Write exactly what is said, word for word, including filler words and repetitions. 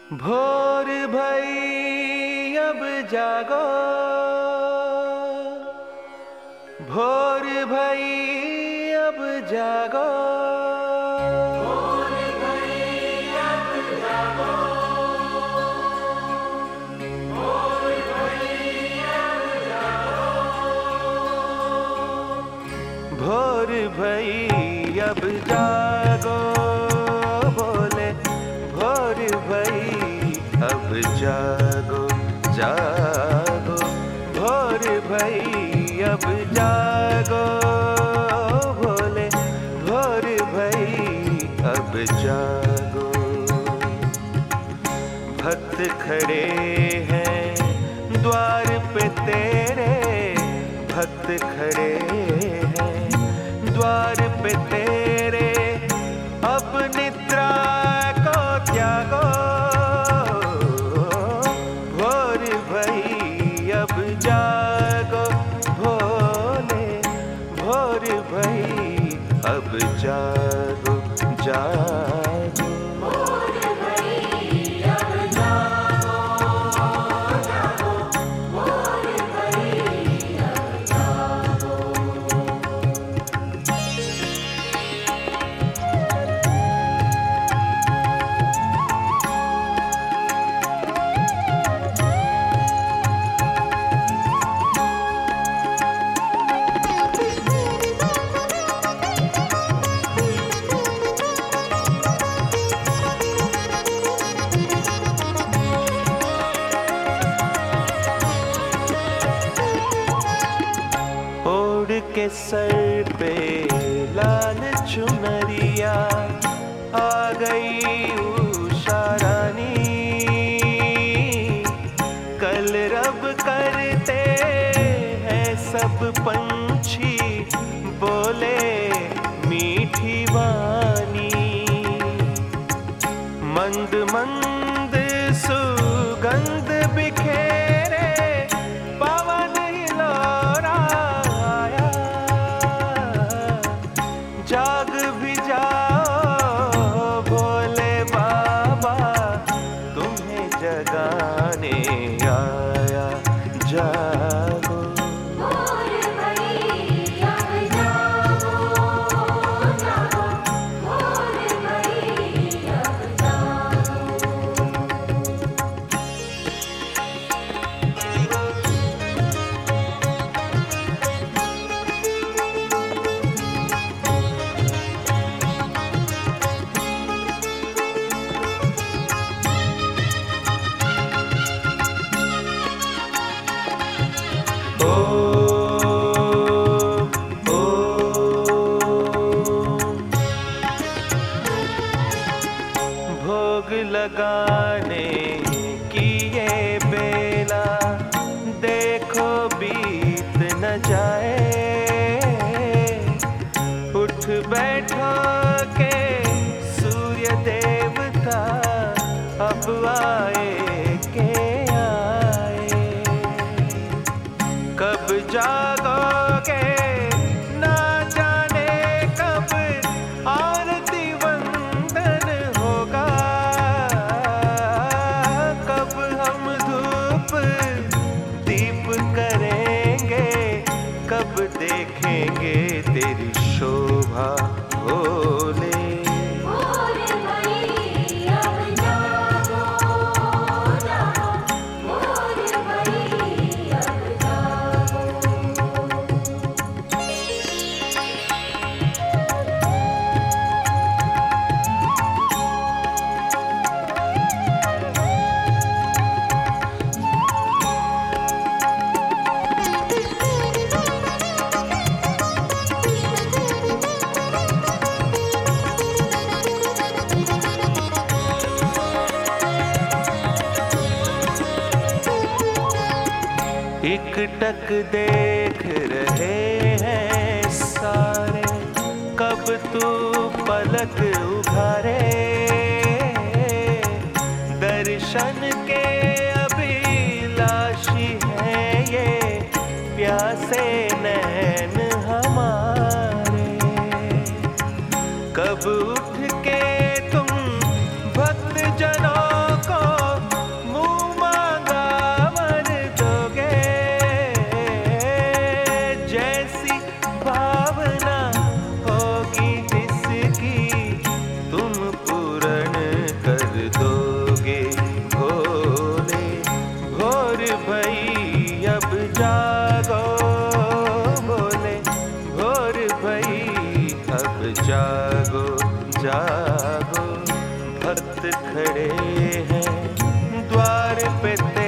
भोर भई अब जागो, भोर भई अब जागो, भोर भई अब जागो, भोर भई अब जागो, भोर भई अब जागो, बोले भोर भई अब जागो जागो, भोर भई अब जागो, बोले भोर भई अब जागो। भक्त खड़े हैं द्वार पे तेरे, भक्त खड़े हैं द्वार पे तेरे, अब निद्रा को त्यागो, भोर भई अब जागो, भोले भोर भई अब जागो जागो। भोर भई अब जागो, जागो, भोर भई अब जागो। ओढ़ के सर पे लाल चुनरिया आ गई उषा रानी, कलरब करते हैं सब पंछी, बोले मीठी वाणी, मंद मंद सुगंध बिखेरे पवन हिलोरा आया, जाग भी जाओ भोले बाबा तुम्हें जगाने आया, जागो। भोर भई अब जागो, जागो, भोर भई अब जागो। भोग लगाने की ये बेला देखो बीत न जाए, उठ बैठो के सूर्य देवता अब आए के आए, कब जागोगे ना जाने कब आरती वंदन होगा, कब हम धूप दीप करेंगे, कब देखेंगे तेरी शोभा भोले। भोर भई अब जागो, जागो, भोर भई अब जागो। एक टक देख रहे हैं सारे, कब तू पलक उघारे, दर्शन के अभिलाषी है ये प्यासे नैन हमारे, कब उठ के तुम भक्त जनों को दोगे भोले। भोर भई अब जागो भोले, भोर भई अब जागो जागो। भक्त खड़े हैं द्वार पे